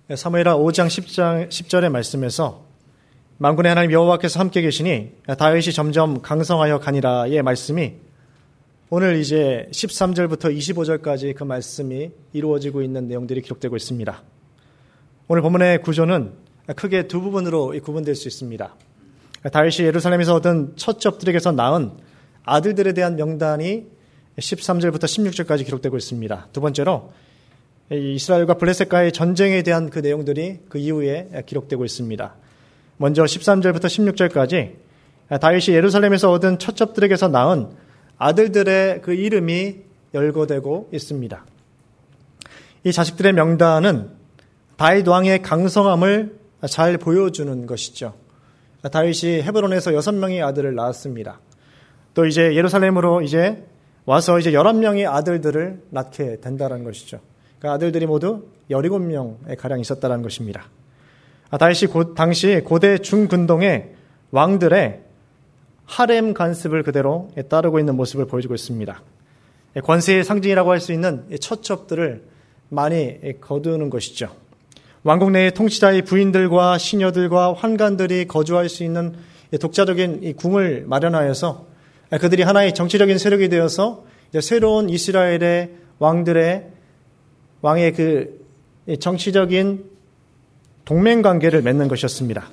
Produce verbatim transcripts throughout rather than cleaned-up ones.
사무엘하 오 장 십 절의 말씀에서 만군의 하나님 여호와께서 함께 계시니 다윗이 점점 강성하여 가니라의 말씀이 오늘 이제 십삼 절부터 이십오 절까지 그 말씀이 이루어지고 있는 내용들이 기록되고 있습니다. 오늘 본문의 구조는 크게 두 부분으로 구분될 수 있습니다. 다윗이 예루살렘에서 얻은 첫 첩들에게서 낳은 아들들에 대한 명단이 십삼 절부터 십육 절까지 기록되고 있습니다. 두 번째로 이스라엘과 블레셋과의 전쟁에 대한 그 내용들이 그 이후에 기록되고 있습니다. 먼저 십삼 절부터 십육 절까지 다윗이 예루살렘에서 얻은 첫 첩들에게서 낳은 아들들의 그 이름이 열거되고 있습니다. 이 자식들의 명단은 다윗 왕의 강성함을 잘 보여주는 것이죠. 다윗이 헤브론에서 여섯 명의 아들을 낳았습니다. 또 이제 예루살렘으로 이제 와서 이제 열한 명의 아들들을 낳게 된다는 것이죠. 그 아들들이 모두 열일곱 명에 가량 있었다는 것입니다. 다윗이 고, 당시 고대 중근동의 왕들의 하렘 관습을 그대로 따르고 있는 모습을 보여주고 있습니다. 권세의 상징이라고 할 수 있는 첩첩들을 많이 거두는 것이죠. 왕국 내의 통치자의 부인들과 시녀들과 환관들이 거주할 수 있는 독자적인 이 궁을 마련하여서 그들이 하나의 정치적인 세력이 되어서 이제 새로운 이스라엘의 왕들의 왕의 그 정치적인 동맹 관계를 맺는 것이었습니다.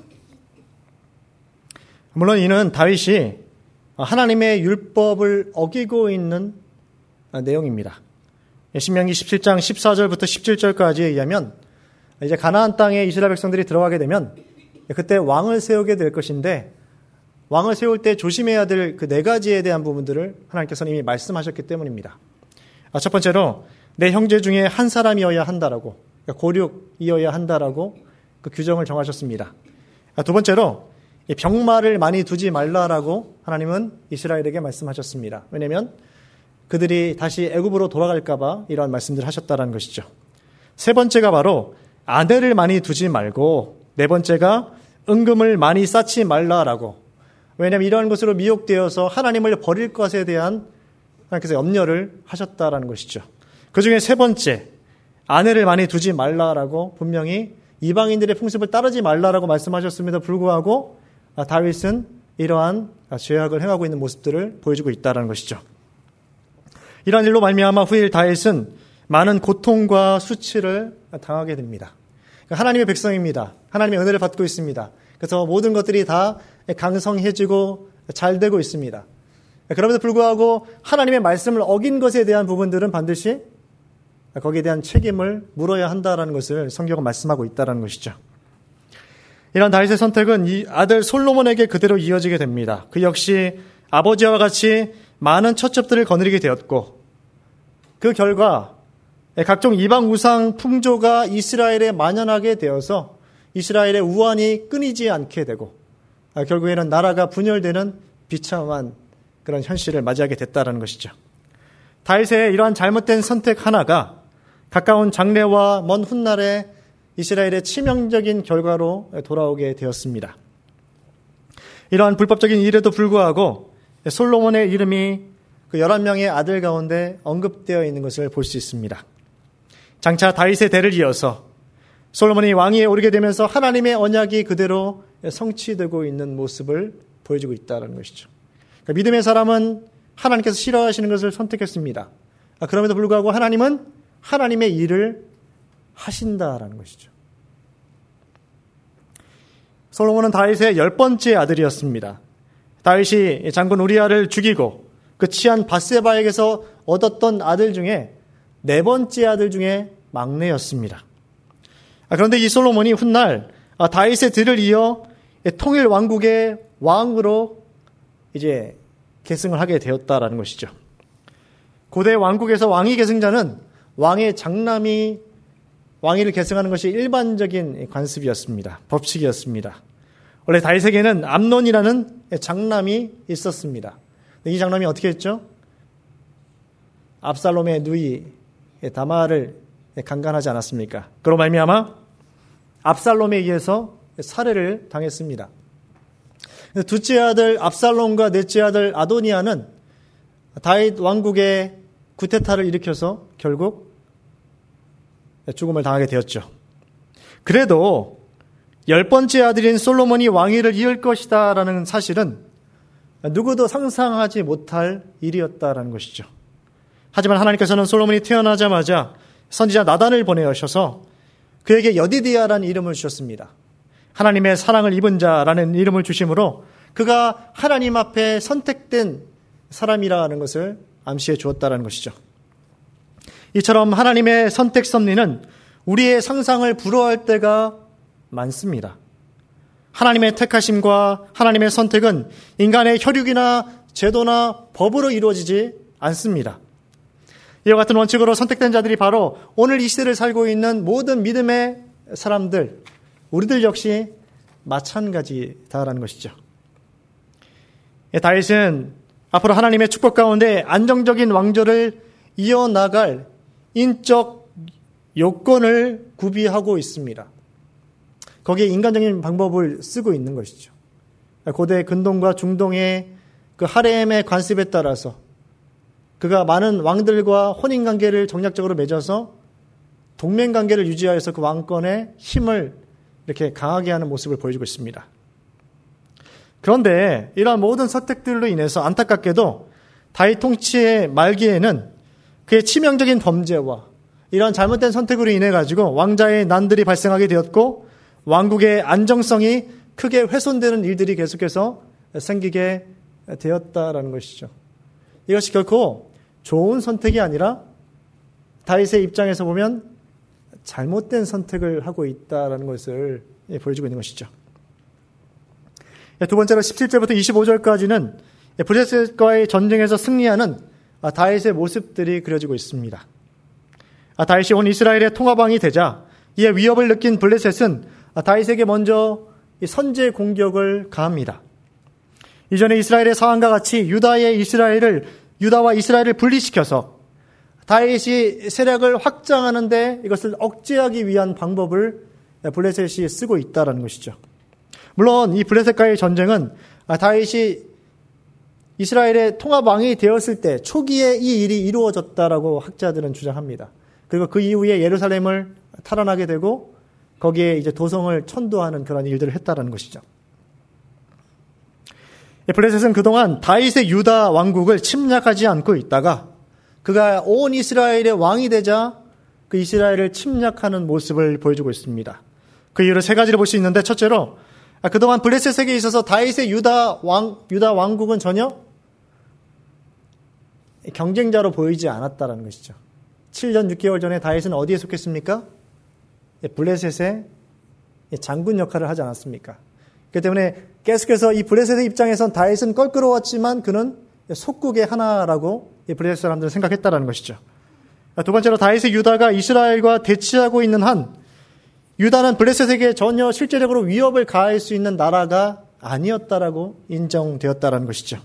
물론 이는 다윗이 하나님의 율법을 어기고 있는 내용입니다. 신명기 십칠 장 십사 절부터 십칠 절까지에 의하면 이제 가나안 땅에 이스라엘 백성들이 들어가게 되면 그때 왕을 세우게 될 것인데 왕을 세울 때 조심해야 될 그 네 가지에 대한 부분들을 하나님께서는 이미 말씀하셨기 때문입니다. 첫 번째로 내 형제 중에 한 사람이어야 한다라고, 고륙이어야 한다라고 그 규정을 정하셨습니다. 두 번째로 병마를 많이 두지 말라라고 하나님은 이스라엘에게 말씀하셨습니다. 왜냐하면 그들이 다시 애굽으로 돌아갈까 봐 이러한 말씀들을 하셨다는 것이죠. 세 번째가 바로 아내를 많이 두지 말고, 네 번째가 은금을 많이 쌓지 말라라고, 왜냐하면 이러한 것으로 미혹되어서 하나님을 버릴 것에 대한 하나님께서 염려를 하셨다라는 것이죠. 그 중에 세 번째, 아내를 많이 두지 말라라고 분명히 이방인들의 풍습을 따르지 말라라고 말씀하셨음에도 불구하고 다윗은 이러한 죄악을 행하고 있는 모습들을 보여주고 있다는 것이죠. 이러한 일로 말미암아 후일 다윗은 많은 고통과 수치를 당하게 됩니다. 하나님의 백성입니다. 하나님의 은혜를 받고 있습니다. 그래서 모든 것들이 다 강성해지고 잘 되고 있습니다. 그럼에도 불구하고 하나님의 말씀을 어긴 것에 대한 부분들은 반드시 거기에 대한 책임을 물어야 한다는 것을 성경은 말씀하고 있다는 것이죠. 이런 다윗의 선택은 이 아들 솔로몬에게 그대로 이어지게 됩니다. 그 역시 아버지와 같이 많은 첩첩들을 거느리게 되었고, 그 결과 각종 이방 우상 풍조가 이스라엘에 만연하게 되어서 이스라엘의 우환이 끊이지 않게 되고 결국에는 나라가 분열되는 비참한 그런 현실을 맞이하게 됐다는 것이죠. 다윗의 이러한 잘못된 선택 하나가 가까운 장래와 먼 훗날에 이스라엘의 치명적인 결과로 돌아오게 되었습니다. 이러한 불법적인 일에도 불구하고 솔로몬의 이름이 그 열한 명의 아들 가운데 언급되어 있는 것을 볼 수 있습니다. 장차 다윗의 대를 이어서 솔로몬이 왕위에 오르게 되면서 하나님의 언약이 그대로 성취되고 있는 모습을 보여주고 있다는 것이죠. 그러니까 믿음의 사람은 하나님께서 싫어하시는 것을 선택했습니다. 그럼에도 불구하고 하나님은 하나님의 일을 하신다라는 것이죠. 솔로몬은 다윗의 열 번째 아들이었습니다. 다윗이 장군 우리아를 죽이고 그 치한 밧세바에게서 얻었던 아들 중에 네 번째 아들 중에 막내였습니다. 그런데 이 솔로몬이 훗날 다윗의 뒤를 이어 통일 왕국의 왕으로 이제 계승을 하게 되었다라는 것이죠. 고대 왕국에서 왕위 계승자는 왕의 장남이 왕위를 계승하는 것이 일반적인 관습이었습니다. 법칙이었습니다. 원래 다윗에게는 암논이라는 장남이 있었습니다. 이 장남이 어떻게 했죠? 압살롬의 누이 다마를 강간하지 않았습니까? 그로 말미암아 압살롬에 의해서 살해를 당했습니다. 둘째 아들 압살롬과 넷째 아들 아도니아는 다윗 왕국의 구테타를 일으켜서 결국 죽음을 당하게 되었죠. 그래도 열 번째 아들인 솔로몬이 왕위를 이을 것이다라는 사실은 누구도 상상하지 못할 일이었다라는 것이죠. 하지만 하나님께서는 솔로몬이 태어나자마자 선지자 나단을 보내셔서 그에게 여디디아라는 이름을 주셨습니다. 하나님의 사랑을 입은 자라는 이름을 주심으로 그가 하나님 앞에 선택된 사람이라는 것을 암시해 주었다는 것이죠. 이처럼 하나님의 선택 섭리는 우리의 상상을 불허할 때가 많습니다. 하나님의 택하심과 하나님의 선택은 인간의 혈육이나 제도나 법으로 이루어지지 않습니다. 이와 같은 원칙으로 선택된 자들이 바로 오늘 이 시대를 살고 있는 모든 믿음의 사람들, 우리들 역시 마찬가지다라는 것이죠. 다윗은 앞으로 하나님의 축복 가운데 안정적인 왕조를 이어나갈 인적 요건을 구비하고 있습니다. 거기에 인간적인 방법을 쓰고 있는 것이죠. 고대 근동과 중동의 그 하렘의 관습에 따라서 그가 많은 왕들과 혼인관계를 정략적으로 맺어서 동맹관계를 유지하여서 그 왕권의 힘을 이렇게 강하게 하는 모습을 보여주고 있습니다. 그런데 이러한 모든 선택들로 인해서 안타깝게도 다윗 통치의 말기에는 그의 치명적인 범죄와 이러한 잘못된 선택으로 인해 가지고 왕자의 난들이 발생하게 되었고 왕국의 안정성이 크게 훼손되는 일들이 계속해서 생기게 되었다라는 것이죠. 이것이 결코 좋은 선택이 아니라 다윗의 입장에서 보면 잘못된 선택을 하고 있다라는 것을 보여주고 있는 것이죠. 두 번째로 십칠 절부터 이십오 절까지는 블레셋과의 전쟁에서 승리하는 다윗의 모습들이 그려지고 있습니다. 다윗이 온 이스라엘의 통합왕이 되자 이에 위협을 느낀 블레셋은 다윗에게 먼저 선제 공격을 가합니다. 이전에 이스라엘의 상황과 같이 유다의 이스라엘을 유다와 이스라엘을 분리시켜서 다윗이 세력을 확장하는데 이것을 억제하기 위한 방법을 블레셋이 쓰고 있다는 것이죠. 물론 이 블레셋과의 전쟁은 다윗이 이스라엘의 통합왕이 되었을 때 초기에 이 일이 이루어졌다라고 학자들은 주장합니다. 그리고 그 이후에 예루살렘을 탈환하게 되고 거기에 이제 도성을 천도하는 그런 일들을 했다라는 것이죠. 블레셋은 그동안 다윗의 유다 왕국을 침략하지 않고 있다가 그가 온 이스라엘의 왕이 되자 그 이스라엘을 침략하는 모습을 보여주고 있습니다. 그 이유를 세 가지를 볼 수 있는데 첫째로 그동안 블레셋에게 있어서 다윗의 유다 왕 유다 왕국은 전혀 경쟁자로 보이지 않았다라는 것이죠. 칠 년 육 개월 전에 다윗은 어디에 속했습니까? 블레셋의 장군 역할을 하지 않았습니까? 그렇기 때문에 계속해서 이 블레셋의 입장에선 다윗은 껄끄러웠지만 그는 속국의 하나라고 이 블레셋 사람들은 생각했다라는 것이죠. 두 번째로 다윗의 유다가 이스라엘과 대치하고 있는 한 유다는 블레셋에게 전혀 실제적으로 위협을 가할 수 있는 나라가 아니었다라고 인정되었다라는 것이죠.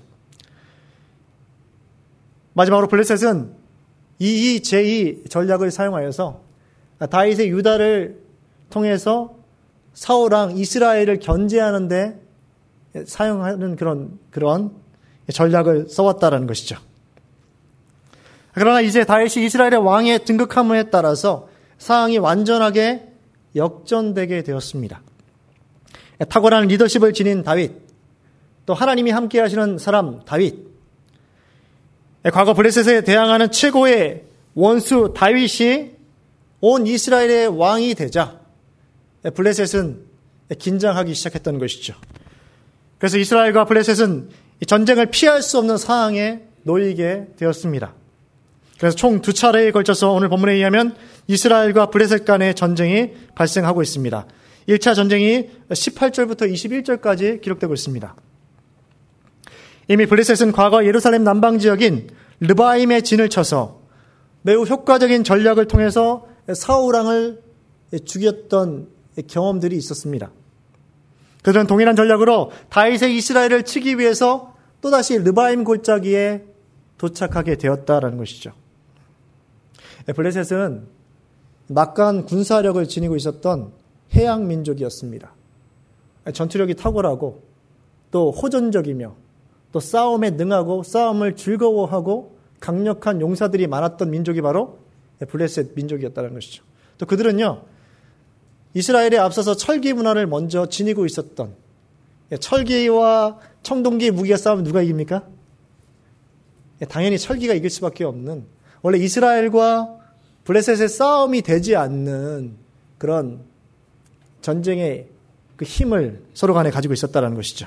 마지막으로 블레셋은 이 이 제이 전략을 사용하여서 다윗의 유다를 통해서 사울왕 이스라엘을 견제하는 데 사용하는 그런 그런 전략을 써왔다라는 것이죠. 그러나 이제 다윗이 이스라엘의 왕에 등극함에 따라서 상황이 완전하게 역전되게 되었습니다. 탁월한 리더십을 지닌 다윗, 또 하나님이 함께 하시는 사람 다윗, 과거 블레셋에 대항하는 최고의 원수 다윗이 온 이스라엘의 왕이 되자 블레셋은 긴장하기 시작했던 것이죠. 그래서 이스라엘과 블레셋은 전쟁을 피할 수 없는 상황에 놓이게 되었습니다. 그래서 총 두 차례에 걸쳐서 오늘 본문에 의하면 이스라엘과 블레셋 간의 전쟁이 발생하고 있습니다. 일 차 전쟁이 십팔 절부터 이십일 절까지 기록되고 있습니다. 이미 블레셋은 과거 예루살렘 남방 지역인 르바임의 진을 쳐서 매우 효과적인 전략을 통해서 사울왕을 죽였던 경험들이 있었습니다. 그들은 동일한 전략으로 다윗의 이스라엘을 치기 위해서 또다시 르바임 골짜기에 도착하게 되었다라는 것이죠. 블레셋은 막강한 군사력을 지니고 있었던 해양 민족이었습니다. 전투력이 탁월하고 또 호전적이며 또 싸움에 능하고 싸움을 즐거워하고 강력한 용사들이 많았던 민족이 바로 블레셋 민족이었다는 것이죠. 또 그들은요, 이스라엘에 앞서서 철기 문화를 먼저 지니고 있었던, 철기와 청동기 무기가 싸우면 누가 이깁니까? 당연히 철기가 이길 수밖에 없는, 원래 이스라엘과 블레셋의 싸움이 되지 않는 그런 전쟁의 그 힘을 서로 간에 가지고 있었다는 것이죠.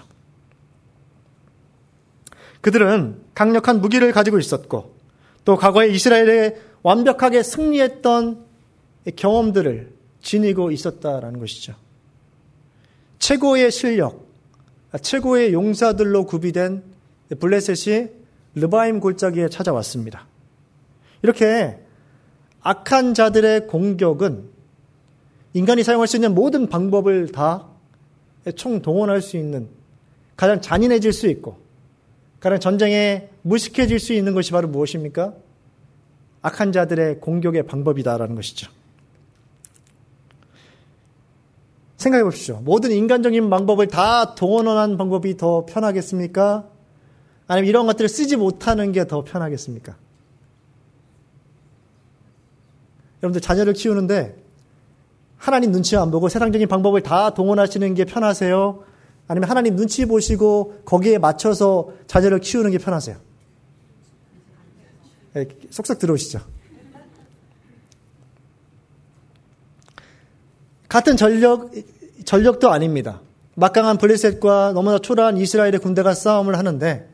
그들은 강력한 무기를 가지고 있었고, 또 과거에 이스라엘에 완벽하게 승리했던 경험들을 지니고 있었다라는 것이죠. 최고의 실력, 최고의 용사들로 구비된 블레셋이 르바임 골짜기에 찾아왔습니다. 이렇게 악한 자들의 공격은 인간이 사용할 수 있는 모든 방법을 다 총동원할 수 있는, 가장 잔인해질 수 있고 가장 전쟁에 무식해질 수 있는 것이 바로 무엇입니까? 악한 자들의 공격의 방법이다라는 것이죠. 생각해 보십시오. 모든 인간적인 방법을 다 동원하는 방법이 더 편하겠습니까? 아니면 이런 것들을 쓰지 못하는 게 더 편하겠습니까? 여러분들 자녀를 키우는데 하나님 눈치 안 보고 세상적인 방법을 다 동원하시는 게 편하세요? 아니면 하나님 눈치 보시고 거기에 맞춰서 자녀를 키우는 게 편하세요? 네, 쏙쏙 들어오시죠. 같은 전력, 전력도 아닙니다. 막강한 블레셋과 너무나 초라한 이스라엘의 군대가 싸움을 하는데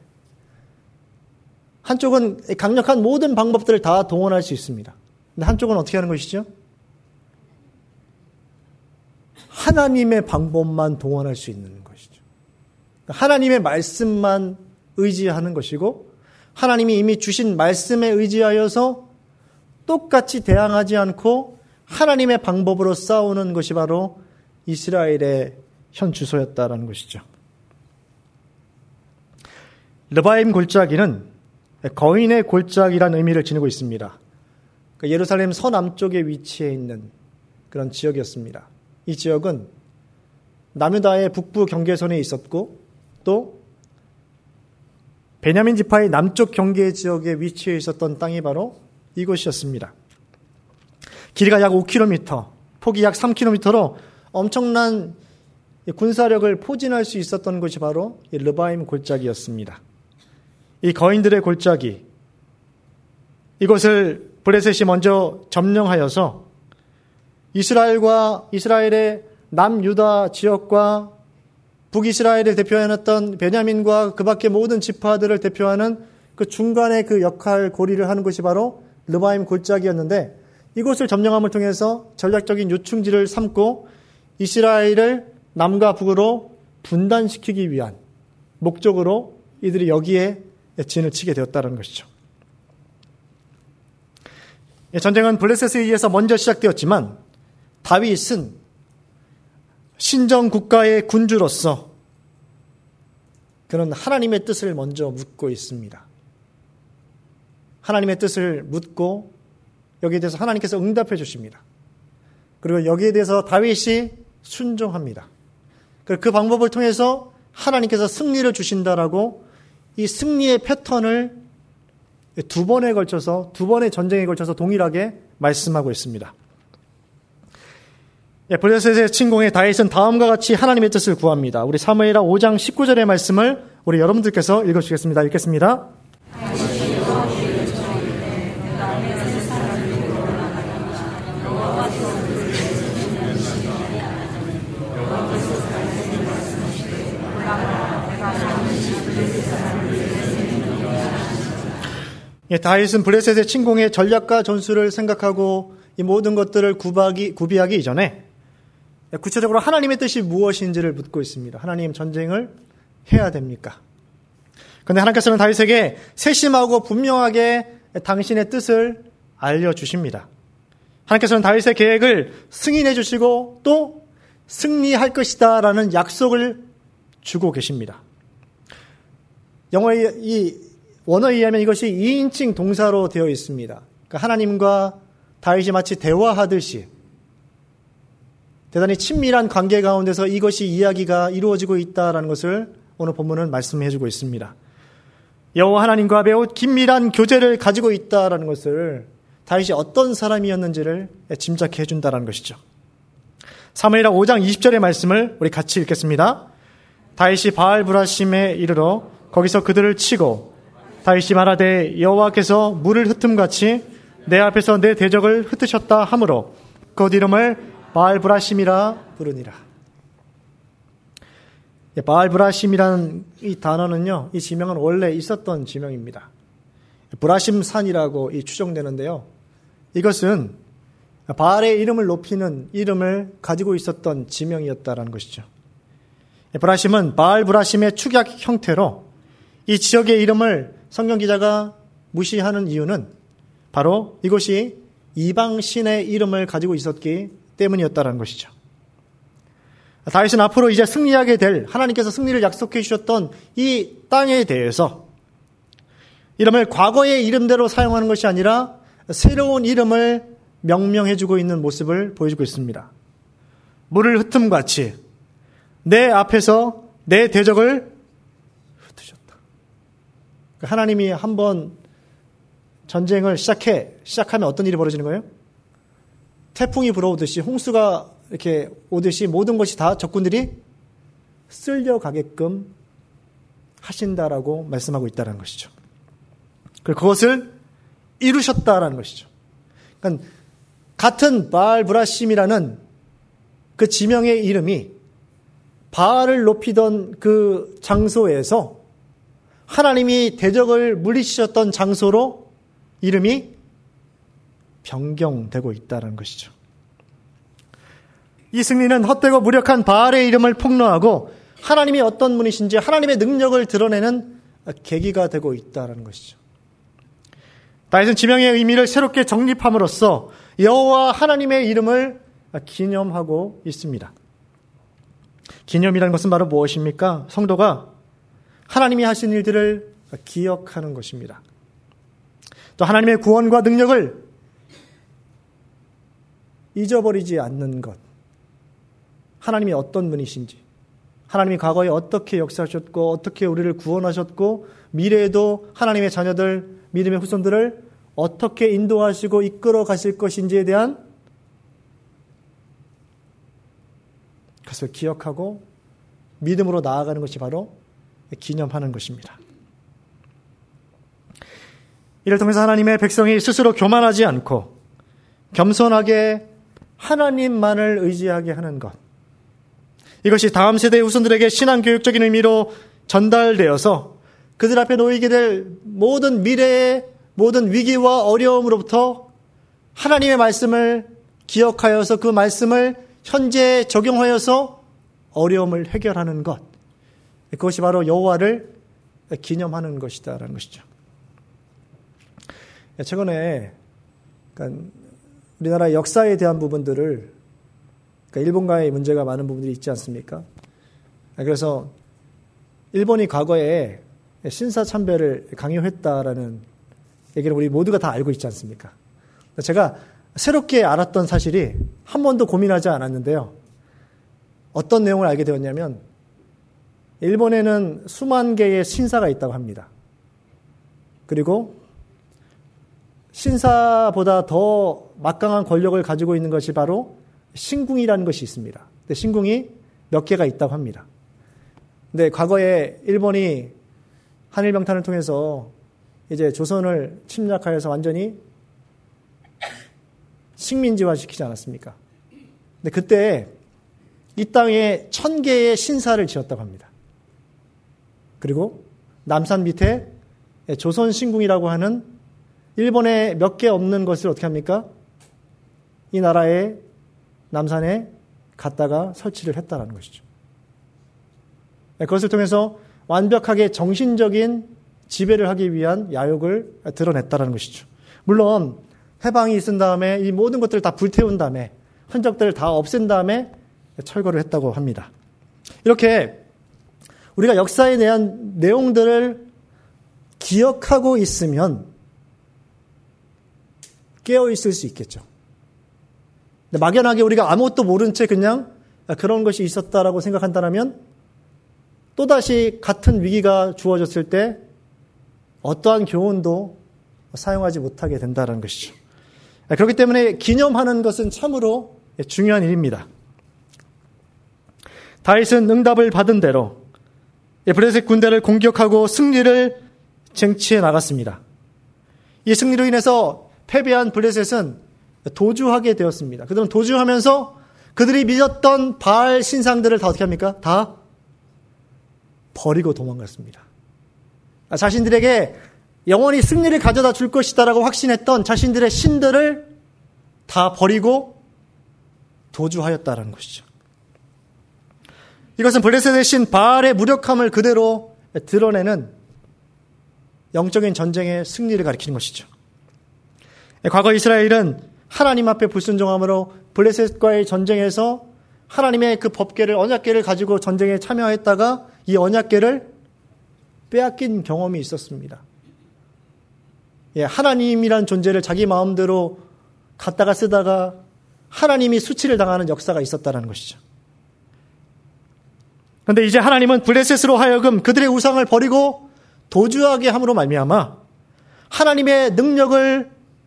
한쪽은 강력한 모든 방법들을 다 동원할 수 있습니다. 근데 한쪽은 어떻게 하는 것이죠? 하나님의 방법만 동원할 수 있는 것이죠. 하나님의 말씀만 의지하는 것이고, 하나님이 이미 주신 말씀에 의지하여서 똑같이 대항하지 않고 하나님의 방법으로 싸우는 것이 바로 이스라엘의 현 주소였다라는 것이죠. 르바임 골짜기는 거인의 골짜기라는 의미를 지니고 있습니다. 예루살렘 서남쪽에 위치해 있는 그런 지역이었습니다. 이 지역은 남유다의 북부 경계선에 있었고, 또 베냐민 지파의 남쪽 경계 지역에 위치해 있었던 땅이 바로 이곳이었습니다. 길이가 약 오 킬로미터, 폭이 약 삼 킬로미터로 엄청난 군사력을 포진할 수 있었던 곳이 바로 이 르바임 골짜기였습니다. 이 거인들의 골짜기, 이것을 블레셋이 먼저 점령하여서 이스라엘과 이스라엘의 남유다 지역과 북이스라엘을 대표하였던 베냐민과 그 밖의 모든 지파들을 대표하는 그 중간의 그 역할 고리를 하는 곳이 바로 르바임 골짜기였는데, 이곳을 점령함을 통해서 전략적인 요충지를 삼고 이스라엘을 남과 북으로 분단시키기 위한 목적으로 이들이 여기에 진을 치게 되었다는 것이죠. 전쟁은 블레셋에 의해서 먼저 시작되었지만 다윗은 신정 국가의 군주로서 그는 하나님의 뜻을 먼저 묻고 있습니다. 하나님의 뜻을 묻고 여기에 대해서 하나님께서 응답해 주십니다. 그리고 여기에 대해서 다윗이 순종합니다. 그 방법을 통해서 하나님께서 승리를 주신다라고 이 승리의 패턴을 두 번에 걸쳐서, 두 번의 전쟁에 걸쳐서 동일하게 말씀하고 있습니다. 예, 블레셋의 침공에 다윗은 다음과 같이 하나님의 뜻을 구합니다. 우리 사무엘하 오 장 십구 절의 말씀을 우리 여러분들께서 읽어주시겠습니다. 읽겠습니다. 예, 다윗은 블레셋의 침공의 전략과 전술을 생각하고 이 모든 것들을 구하기, 구비하기 이전에 구체적으로 하나님의 뜻이 무엇인지를 묻고 있습니다. 하나님, 전쟁을 해야 됩니까? 그런데 하나님께서는 다윗에게 세심하고 분명하게 당신의 뜻을 알려주십니다. 하나님께서는 다윗의 계획을 승인해 주시고 또 승리할 것이다 라는 약속을 주고 계십니다. 영어의 이 원어에 의하면 이것이 이인칭 동사로 되어 있습니다. 그러니까 하나님과 다윗이 마치 대화하듯이 대단히 친밀한 관계 가운데서 이것이 이야기가 이루어지고 있다는 것을 오늘 본문은 말씀해 주고 있습니다. 여호와 하나님과 매우 긴밀한 교제를 가지고 있다는 것을 다윗이 어떤 사람이었는지를 짐작해 준다는 것이죠. 사무엘하 오 장 이십 절의 말씀을 우리 같이 읽겠습니다. 다윗이 바알브라심에 이르러 거기서 그들을 치고 다윗이 말하되 여호와께서 물을 흩음같이 내 앞에서 내 대적을 흩으셨다 하므로 그 이름을 바알브라심이라 부르니라. 바알브라심이라는 이 단어는요, 이 지명은 원래 있었던 지명입니다. 브라심 산이라고 이 추정되는데요. 이것은 바알의 이름을 높이는 이름을 가지고 있었던 지명이었다라는 것이죠. 브라심은 바알 브라심의 축약 형태로 이 지역의 이름을 성경 기자가 무시하는 이유는 바로 이곳이 이방 신의 이름을 가지고 있었기 때문이었다는 것이죠. 다윗은 앞으로 이제 승리하게 될 하나님께서 승리를 약속해 주셨던 이 땅에 대해서 이름을 과거의 이름대로 사용하는 것이 아니라 새로운 이름을 명명해 주고 있는 모습을 보여주고 있습니다. 물을 흩음같이 내 앞에서 내 대적을 흩으셨다. 하나님이 한번 전쟁을 시작해, 시작하면 어떤 일이 벌어지는 거예요? 태풍이 불어오듯이 홍수가 이렇게 오듯이 모든 것이 다 적군들이 쓸려가게끔 하신다라고 말씀하고 있다는 것이죠. 그리고 그것을 이루셨다라는 것이죠. 그러니까 같은 바알 브라심이라는 그 지명의 이름이 바알을 높이던 그 장소에서 하나님이 대적을 물리치셨던 장소로 이름이 변경되고 있다는 것이죠. 이 승리는 헛되고 무력한 바알의 이름을 폭로하고 하나님이 어떤 분이신지 하나님의 능력을 드러내는 계기가 되고 있다는 것이죠. 다윗은 지명의 의미를 새롭게 정립함으로써 여호와 하나님의 이름을 기념하고 있습니다. 기념이라는 것은 바로 무엇입니까? 성도가 하나님이 하신 일들을 기억하는 것입니다. 또 하나님의 구원과 능력을 잊어버리지 않는 것. 하나님이 어떤 분이신지, 하나님이 과거에 어떻게 역사하셨고 어떻게 우리를 구원하셨고 미래에도 하나님의 자녀들, 믿음의 후손들을 어떻게 인도하시고 이끌어 가실 것인지에 대한 그것을 기억하고 믿음으로 나아가는 것이 바로 기념하는 것입니다. 이를 통해서 하나님의 백성이 스스로 교만하지 않고 겸손하게 하나님만을 의지하게 하는 것. 이것이 다음 세대의 후손들에게 신앙교육적인 의미로 전달되어서 그들 앞에 놓이게 될 모든 미래의 모든 위기와 어려움으로부터 하나님의 말씀을 기억하여서 그 말씀을 현재 적용하여서 어려움을 해결하는 것. 그것이 바로 여호와를 기념하는 것이다라는 것이죠. 최근에 그러니까 우리나라 역사에 대한 부분들을 그러니까 일본과의 문제가 많은 부분들이 있지 않습니까? 그래서 일본이 과거에 신사참배를 강요했다라는 얘기를 우리 모두가 다 알고 있지 않습니까? 제가 새롭게 알았던 사실이 한 번도 고민하지 않았는데요. 어떤 내용을 알게 되었냐면 일본에는 수만 개의 신사가 있다고 합니다. 그리고 신사보다 더 막강한 권력을 가지고 있는 것이 바로 신궁이라는 것이 있습니다. 근데 신궁이 몇 개가 있다고 합니다. 근데 과거에 일본이 한일병탄을 통해서 이제 조선을 침략하여서 완전히 식민지화 시키지 않았습니까? 근데 그때 이 땅에 천 개의 신사를 지었다고 합니다. 그리고 남산 밑에 조선 신궁이라고 하는 일본에 몇 개 없는 것을 어떻게 합니까? 이 나라의 남산에 갖다가 설치를 했다라는 것이죠. 그것을 통해서 완벽하게 정신적인 지배를 하기 위한 야욕을 드러냈다라는 것이죠. 물론 해방이 있은 다음에 이 모든 것들을 다 불태운 다음에 흔적들을 다 없앤 다음에 철거를 했다고 합니다. 이렇게 우리가 역사에 대한 내용들을 기억하고 있으면 깨어있을 수 있겠죠. 막연하게 우리가 아무것도 모른 채 그냥 그런 것이 있었다라고 생각한다면 또다시 같은 위기가 주어졌을 때 어떠한 교훈도 사용하지 못하게 된다는 것이죠. 그렇기 때문에 기념하는 것은 참으로 중요한 일입니다. 다윗은 응답을 받은 대로 블레셋 군대를 공격하고 승리를 쟁취해 나갔습니다. 이 승리로 인해서 패배한 블레셋은 도주하게 되었습니다. 그들은 도주하면서 그들이 믿었던 바알 신상들을 다 어떻게 합니까? 다 버리고 도망갔습니다. 자신들에게 영원히 승리를 가져다 줄 것이다라고 확신했던 자신들의 신들을 다 버리고 도주하였다라는 것이죠. 이것은 블레셋의 신 바알의 무력함을 그대로 드러내는 영적인 전쟁의 승리를 가리키는 것이죠. 과거 이스라엘은 하나님 앞에 불순종함으로 블레셋과의 전쟁에서 하나님의 그 법궤를, 언약궤를 가지고 전쟁에 참여했다가 이 언약궤를 빼앗긴 경험이 있었습니다. 예, 하나님이란 존재를 자기 마음대로 갖다가 쓰다가 하나님이 수치를 당하는 역사가 있었다는 것이죠. 그런데 이제 하나님은 블레셋으로 하여금 그들의 우상을 버리고 도주하게 함으로 말미암아 하나님의 능력을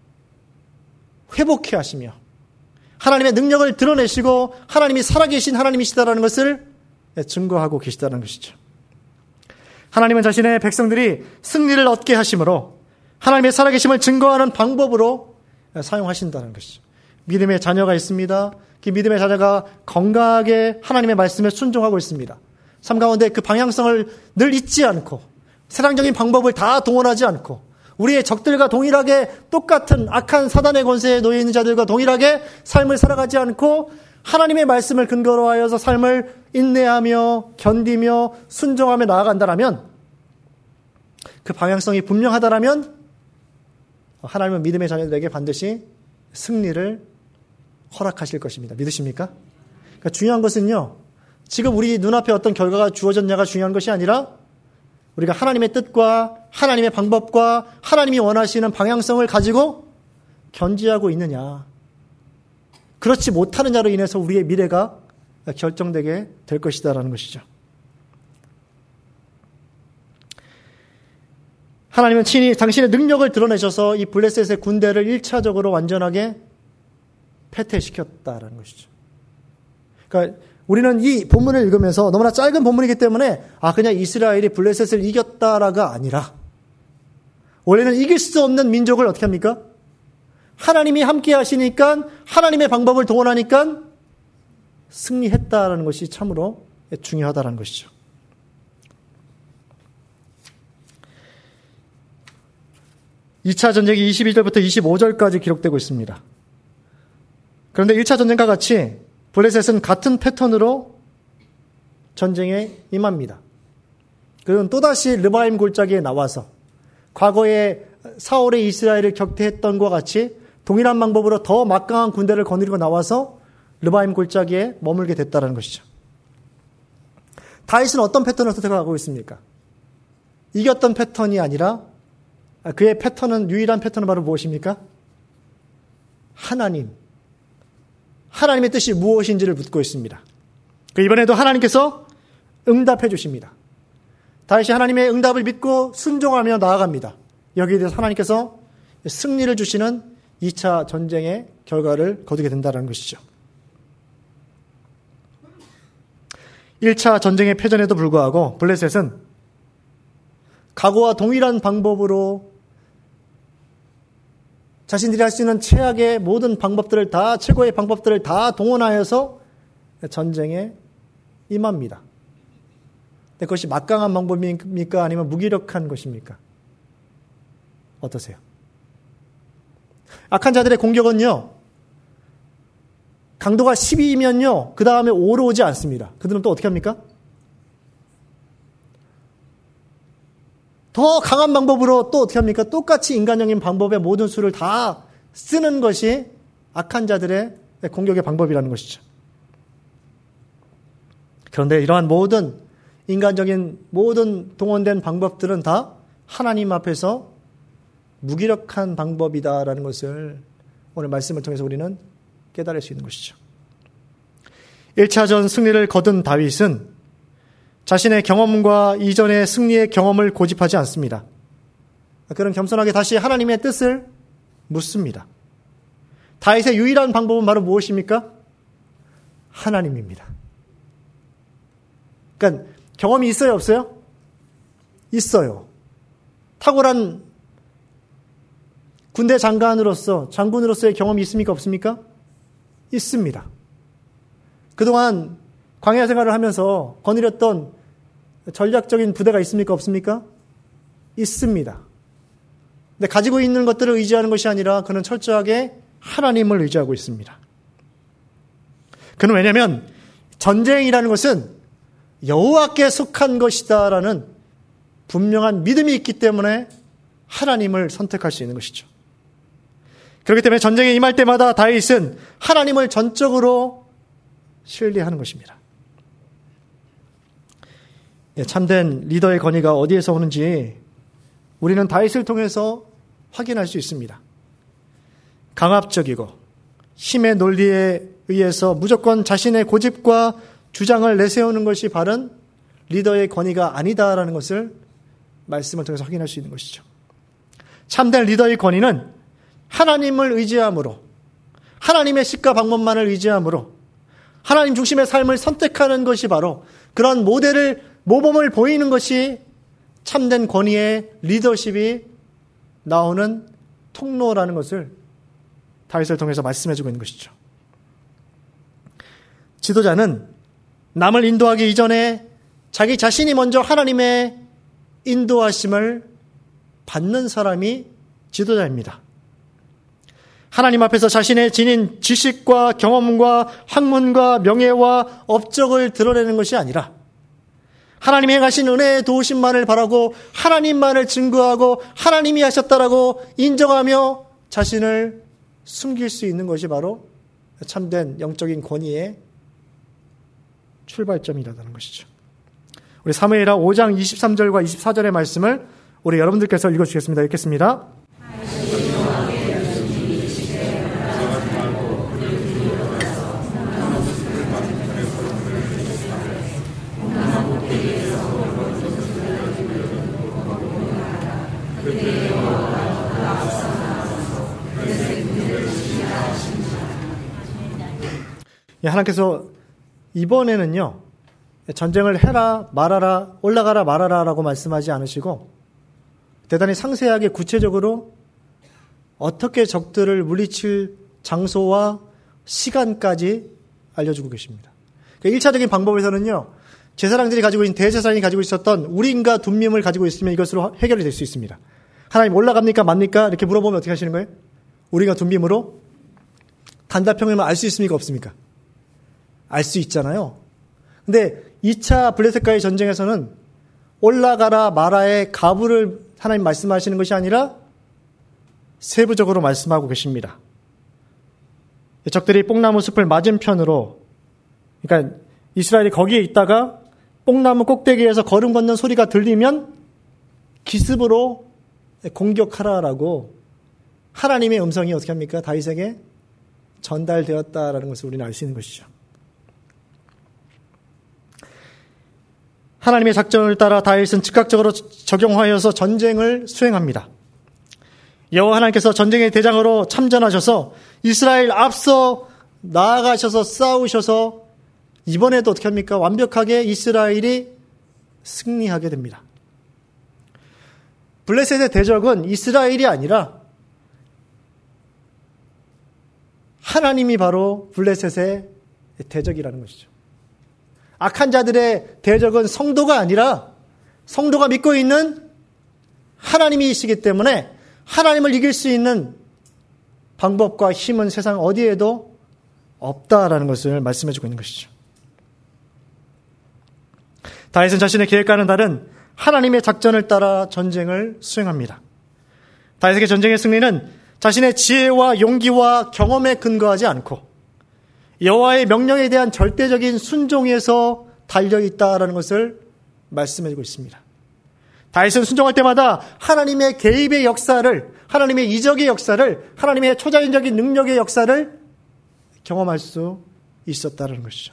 회복해 하시며 하나님의 능력을 드러내시고 하나님이 살아계신 하나님이시다라는 것을 증거하고 계시다는 것이죠. 하나님은 자신의 백성들이 승리를 얻게 하심으로 하나님의 살아계심을 증거하는 방법으로 사용하신다는 것이죠. 믿음의 자녀가 있습니다. 그 믿음의 자녀가 건강하게 하나님의 말씀에 순종하고 있습니다. 삶 가운데 그 방향성을 늘 잊지 않고 세상적인 방법을 다 동원하지 않고 우리의 적들과 동일하게 똑같은 악한 사단의 권세에 놓여 있는 자들과 동일하게 삶을 살아가지 않고 하나님의 말씀을 근거로 하여서 삶을 인내하며 견디며 순종하며 나아간다라면 그 방향성이 분명하다라면 하나님은 믿음의 자녀들에게 반드시 승리를 허락하실 것입니다. 믿으십니까? 그러니까 중요한 것은요, 지금 우리 눈앞에 어떤 결과가 주어졌냐가 중요한 것이 아니라 우리가 하나님의 뜻과 하나님의 방법과 하나님이 원하시는 방향성을 가지고 견지하고 있느냐. 그렇지 못하느냐로 인해서 우리의 미래가 결정되게 될 것이다라는 것이죠. 하나님은 친히 당신의 능력을 드러내셔서 이 블레셋의 군대를 일차적으로 완전하게 패퇴시켰다라는 것이죠. 그러니까 우리는 이 본문을 읽으면서 너무나 짧은 본문이기 때문에 아 그냥 이스라엘이 블레셋을 이겼다라가 아니라 원래는 이길 수 없는 민족을 어떻게 합니까? 하나님이 함께 하시니까 하나님의 방법을 동원하니까 승리했다라는 것이 참으로 중요하다라는 것이죠. 이 차 전쟁이 이십이 절부터 이십오 절까지 기록되고 있습니다. 그런데 일 차 전쟁과 같이 블레셋은 같은 패턴으로 전쟁에 임합니다. 그는 또다시 르바임 골짜기에 나와서 과거에 사울의 이스라엘을 격퇴했던 것과 같이 동일한 방법으로 더 막강한 군대를 거느리고 나와서 르바임 골짜기에 머물게 됐다는 것이죠. 다윗은 어떤 패턴을 선택하고 있습니까? 이겼던 패턴이 아니라 그의 패턴은, 유일한 패턴은 바로 무엇입니까? 하나님. 하나님의 뜻이 무엇인지를 묻고 있습니다. 이번에도 하나님께서 응답해 주십니다. 다윗이 하나님의 응답을 믿고 순종하며 나아갑니다. 여기에 대해서 하나님께서 승리를 주시는 이 차 전쟁의 결과를 거두게 된다는 것이죠. 일 차 전쟁의 패전에도 불구하고 블레셋은 과거와 동일한 방법으로 자신들이 할 수 있는 최악의 모든 방법들을 다, 최고의 방법들을 다 동원하여서 전쟁에 임합니다. 근데 그것이 막강한 방법입니까? 아니면 무기력한 것입니까? 어떠세요? 악한 자들의 공격은요, 강도가 십이면요, 그 다음에 오로 오지 않습니다. 그들은 또 어떻게 합니까? 더 강한 방법으로 또 어떻게 합니까? 똑같이 인간적인 방법의 모든 수를 다 쓰는 것이 악한 자들의 공격의 방법이라는 것이죠. 그런데 이러한 모든 인간적인 모든 동원된 방법들은 다 하나님 앞에서 무기력한 방법이다라는 것을 오늘 말씀을 통해서 우리는 깨달을 수 있는 것이죠. 일 차전 승리를 거둔 다윗은 자신의 경험과 이전의 승리의 경험을 고집하지 않습니다. 그는 겸손하게 다시 하나님의 뜻을 묻습니다. 다윗의 유일한 방법은 바로 무엇입니까? 하나님입니다. 그러니까 경험이 있어요, 없어요? 있어요. 탁월한 군대 장관으로서, 장군으로서의 경험이 있습니까, 없습니까? 있습니다. 그동안 광야 생활을 하면서 거느렸던 전략적인 부대가 있습니까, 없습니까? 있습니다. 근데 가지고 있는 것들을 의지하는 것이 아니라 그는 철저하게 하나님을 의지하고 있습니다. 그는 왜냐하면 전쟁이라는 것은 여호와께 속한 것이다라는 분명한 믿음이 있기 때문에 하나님을 선택할 수 있는 것이죠. 그렇기 때문에 전쟁에 임할 때마다 다윗은 하나님을 전적으로 신뢰하는 것입니다. 참된 리더의 권위가 어디에서 오는지 우리는 다윗을 통해서 확인할 수 있습니다. 강압적이고 힘의 논리에 의해서 무조건 자신의 고집과 주장을 내세우는 것이 바른 리더의 권위가 아니다라는 것을 말씀을 통해서 확인할 수 있는 것이죠. 참된 리더의 권위는 하나님을 의지함으로, 하나님의 식과 방법만을 의지함으로 하나님 중심의 삶을 선택하는 것이 바로 그런 모델을, 모범을 보이는 것이 참된 권위의 리더십이 나오는 통로라는 것을 다윗을 통해서 말씀해주고 있는 것이죠. 지도자는 남을 인도하기 이전에 자기 자신이 먼저 하나님의 인도하심을 받는 사람이 지도자입니다. 하나님 앞에서 자신의 지닌 지식과 경험과 학문과 명예와 업적을 드러내는 것이 아니라 하나님이 행하신 은혜의 도우심만을 바라고 하나님만을 증거하고 하나님이 하셨다라고 인정하며 자신을 숨길 수 있는 것이 바로 참된 영적인 권위의 출발점이라는 것이죠. 우리 사무엘하 오 장 이십삼 절과 이십사 절의 말씀을 우리 여러분들께서 읽어주시겠습니다. 읽겠습니다. 하나님께서 이번에는요, 전쟁을 해라 말아라 올라가라 말아라 라고 말씀하지 않으시고 대단히 상세하게 구체적으로 어떻게 적들을 물리칠 장소와 시간까지 알려주고 계십니다. 그러니까 일 차적인 방법에서는요, 제사장들이 가지고 있는, 대제사장이 가지고 있었던 우림과 둠밈을 가지고 있으면 이것으로 해결이 될 수 있습니다. 하나님 올라갑니까 맙니까 이렇게 물어보면 어떻게 하시는 거예요? 우림과 둠밈으로 단답형이면 알 수 있습니까 없습니까? 알 수 있잖아요. 근데 이 차 블레셋과의 전쟁에서는 올라가라 마라의 가부를 하나님 말씀하시는 것이 아니라 세부적으로 말씀하고 계십니다. 적들이 뽕나무 숲을 맞은편으로, 그러니까 이스라엘이 거기에 있다가 뽕나무 꼭대기에서 걸음 걷는 소리가 들리면 기습으로 공격하라라고 하나님의 음성이 어떻게 합니까? 다윗에게 전달되었다라는 것을 우리는 알 수 있는 것이죠. 하나님의 작전을 따라 다윗은 즉각적으로 적용하여서 전쟁을 수행합니다. 여호와 하나님께서 전쟁의 대장으로 참전하셔서 이스라엘 앞서 나아가셔서 싸우셔서 이번에도 어떻게 합니까? 완벽하게 이스라엘이 승리하게 됩니다. 블레셋의 대적은 이스라엘이 아니라 하나님이 바로 블레셋의 대적이라는 것이죠. 악한 자들의 대적은 성도가 아니라 성도가 믿고 있는 하나님이시기 때문에 하나님을 이길 수 있는 방법과 힘은 세상 어디에도 없다라는 것을 말씀해주고 있는 것이죠. 다윗은 자신의 계획과는 다른 하나님의 작전을 따라 전쟁을 수행합니다. 다윗에게 전쟁의 승리는 자신의 지혜와 용기와 경험에 근거하지 않고 여호와의 명령에 대한 절대적인 순종에서 달려있다라는 것을 말씀해주고 있습니다. 다윗은 순종할 때마다 하나님의 개입의 역사를, 하나님의 이적의 역사를, 하나님의 초자연적인 능력의 역사를 경험할 수 있었다는 것이죠.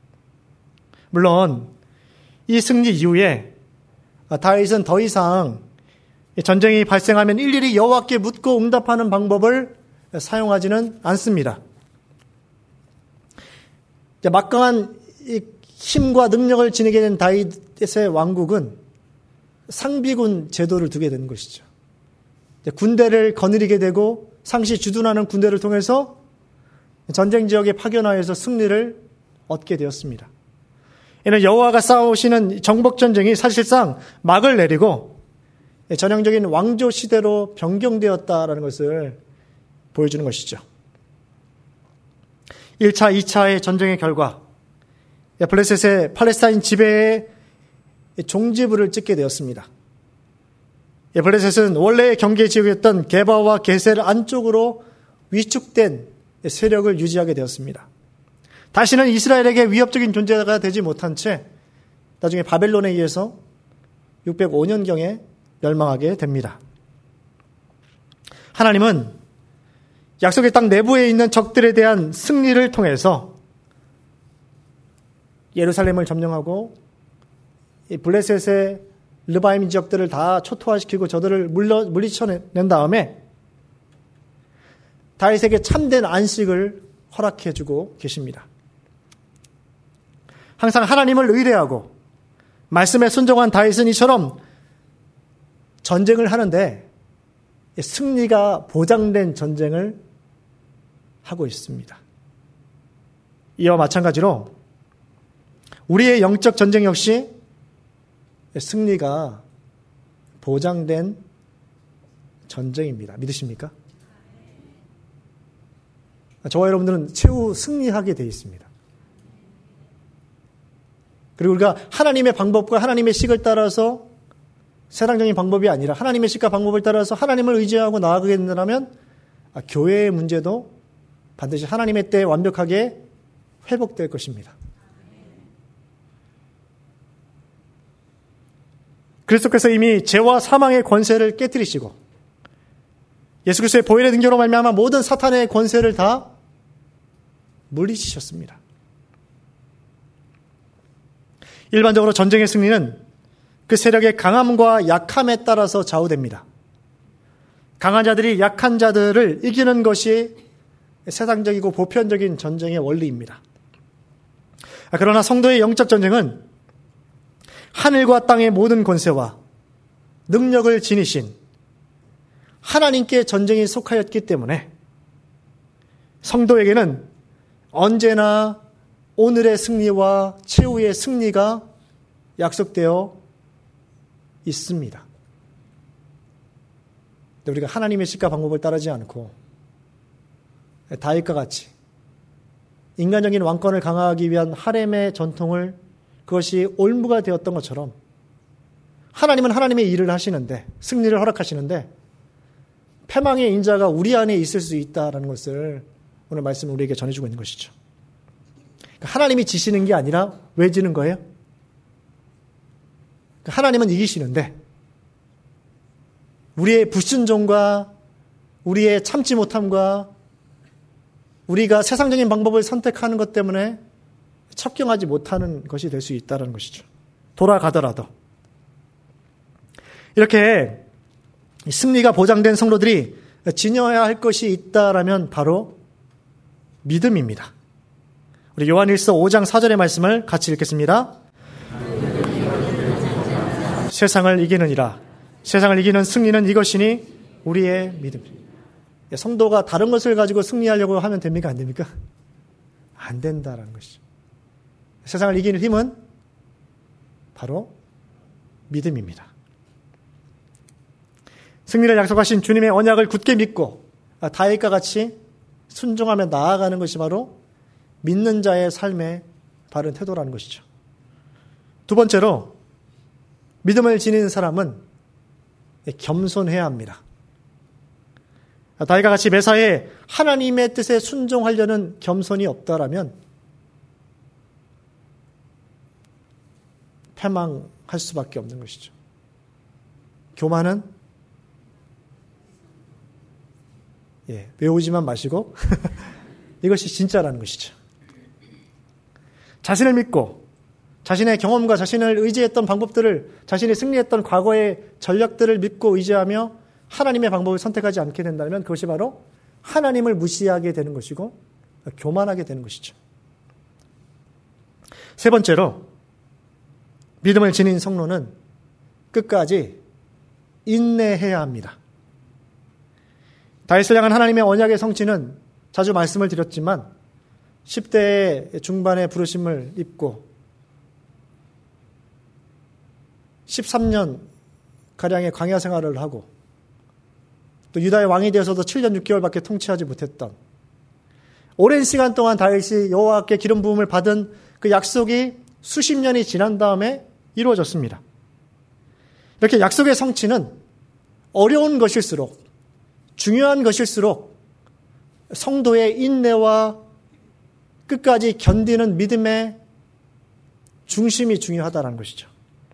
물론 이 승리 이후에 다윗은 더 이상 전쟁이 발생하면 일일이 여호와께 묻고 응답하는 방법을 사용하지는 않습니다. 막강한 이 힘과 능력을 지니게 된 다윗의 왕국은 상비군 제도를 두게 되는 것이죠. 군대를 거느리게 되고 상시 주둔하는 군대를 통해서 전쟁 지역에 파견하여서 승리를 얻게 되었습니다. 이는 여호와가 싸우시는 정복 전쟁이 사실상 막을 내리고 전형적인 왕조 시대로 변경되었다라는 것을 보여주는 것이죠. 일 차, 이 차의 전쟁의 결과 블레셋의 팔레스타인 지배에 종지부를 찍게 되었습니다. 블레셋은 원래의 경계 지역이었던 게바와 게셀 안쪽으로 위축된 세력을 유지하게 되었습니다. 다시는 이스라엘에게 위협적인 존재가 되지 못한 채 나중에 바벨론에 의해서 육백오 년경에 멸망하게 됩니다. 하나님은 약속의 땅 내부에 있는 적들에 대한 승리를 통해서 예루살렘을 점령하고 블레셋의 르바임 지역들을 다 초토화시키고 저들을 물러, 물리쳐낸 다음에 다윗에게 참된 안식을 허락해주고 계십니다. 항상 하나님을 의뢰하고 말씀에 순종한 다윗은 이처럼 전쟁을 하는데 승리가 보장된 전쟁을 하고 있습니다. 이와 마찬가지로 우리의 영적 전쟁 역시 승리가 보장된 전쟁입니다. 믿으십니까? 저와 여러분들은 최후 승리하게 되어 있습니다. 그리고 우리가 하나님의 방법과 하나님의 식을 따라서 세상적인 방법이 아니라 하나님의 식과 방법을 따라서 하나님을 의지하고 나아가게 된다면 교회의 문제도 반드시 하나님의 때에 완벽하게 회복될 것입니다. 그리스도께서 이미 죄와 사망의 권세를 깨뜨리시고 예수 그리스도의 보혈의 등교로 말미암아 모든 사탄의 권세를 다 물리치셨습니다. 일반적으로 전쟁의 승리는 그 세력의 강함과 약함에 따라서 좌우됩니다. 강한 자들이 약한 자들을 이기는 것이 세상적이고 보편적인 전쟁의 원리입니다. 그러나 성도의 영적 전쟁은 하늘과 땅의 모든 권세와 능력을 지니신 하나님께 전쟁이 속하였기 때문에 성도에게는 언제나 오늘의 승리와 최후의 승리가 약속되어 있습니다. 우리가 하나님의 식과 방법을 따르지 않고 다윗과 같이 인간적인 왕권을 강화하기 위한 하렘의 전통을 그것이 올무가 되었던 것처럼 하나님은 하나님의 일을 하시는데 승리를 허락하시는데 패망의 인자가 우리 안에 있을 수 있다는 것을 오늘 말씀은 우리에게 전해주고 있는 것이죠. 하나님이 지시는 게 아니라 왜 지는 거예요? 하나님은 이기시는데 우리의 불순종과 우리의 참지 못함과 우리가 세상적인 방법을 선택하는 것 때문에 첩경하지 못하는 것이 될 수 있다는 것이죠. 돌아가더라도. 이렇게 승리가 보장된 성도들이 지녀야 할 것이 있다라면 바로 믿음입니다. 우리 요한일서 오 장 사 절의 말씀을 같이 읽겠습니다. 세상을 이기느니라. 세상을 이기는 승리는 이것이니 우리의 믿음. 성도가 다른 것을 가지고 승리하려고 하면 됩니까? 안 됩니까? 안 된다라는 것이죠. 세상을 이기는 힘은 바로 믿음입니다. 승리를 약속하신 주님의 언약을 굳게 믿고 다윗과 같이 순종하며 나아가는 것이 바로 믿는 자의 삶의 바른 태도라는 것이죠. 두 번째로 믿음을 지니는 사람은 겸손해야 합니다. 다윗과 같이 매사에 하나님의 뜻에 순종하려는 겸손이 없다라면 패망할 수밖에 없는 것이죠. 교만은 예, 외우지만 마시고 이것이 진짜라는 것이죠. 자신을 믿고 자신의 경험과 자신을 의지했던 방법들을 자신이 승리했던 과거의 전략들을 믿고 의지하며 하나님의 방법을 선택하지 않게 된다면 그것이 바로 하나님을 무시하게 되는 것이고 교만하게 되는 것이죠. 세 번째로 믿음을 지닌 성도는 끝까지 인내해야 합니다. 다윗을 향한 하나님의 언약의 성취는 자주 말씀을 드렸지만 십 대 중반의 부르심을 입고 십삼 년 가량의 광야 생활을 하고 또 유다의 왕이 되어서도 칠 년 육 개월밖에 통치하지 못했던 오랜 시간 동안 다윗이 여호와께 기름 부음을 받은 그 약속이 수십 년이 지난 다음에 이루어졌습니다. 이렇게 약속의 성취는 어려운 것일수록 중요한 것일수록 성도의 인내와 끝까지 견디는 믿음의 중심이 중요하다는 것이죠.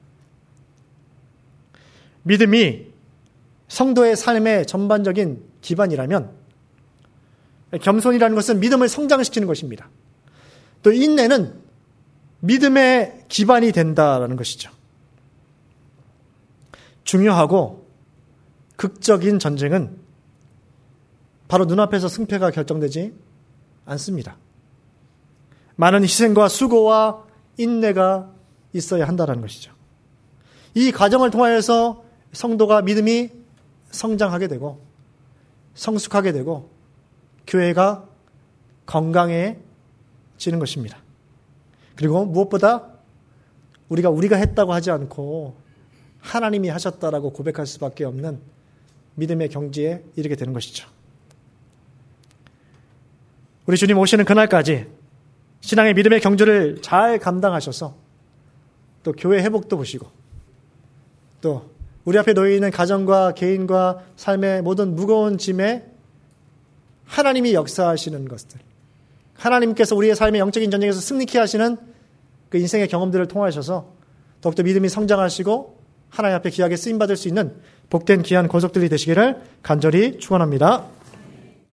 믿음이 성도의 삶의 전반적인 기반이라면 겸손이라는 것은 믿음을 성장시키는 것입니다. 또 인내는 믿음의 기반이 된다는 것이죠. 중요하고 극적인 전쟁은 바로 눈앞에서 승패가 결정되지 않습니다. 많은 희생과 수고와 인내가 있어야 한다는 것이죠. 이 과정을 통하여서 성도가 믿음이 성장하게 되고 성숙하게 되고 교회가 건강해지는 것입니다. 그리고 무엇보다 우리가 우리가 했다고 하지 않고 하나님이 하셨다라고 고백할 수밖에 없는 믿음의 경지에 이르게 되는 것이죠. 우리 주님 오시는 그날까지 신앙의 믿음의 경주를 잘 감당하셔서 또 교회 회복도 보시고 또 우리 앞에 놓여 있는 가정과 개인과 삶의 모든 무거운 짐에 하나님이 역사하시는 것들, 하나님께서 우리의 삶의 영적인 전쟁에서 승리케 하시는 그 인생의 경험들을 통하셔서 더욱더 믿음이 성장하시고 하나님 앞에 귀하게 쓰임받을 수 있는 복된 귀한 권속들이 되시기를 간절히 축원합니다.